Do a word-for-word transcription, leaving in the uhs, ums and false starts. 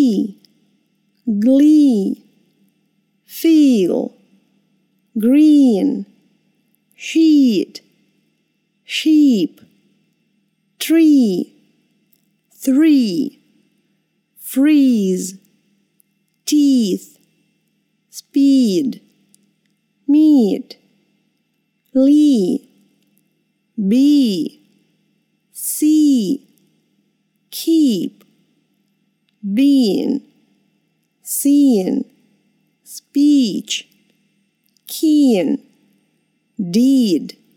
tea, glee, feel, green, sheet, sheep, tree, three, freeze, teeth, speed, meet, lee, bee, see, keep, bean, seen, speech, keen, deed,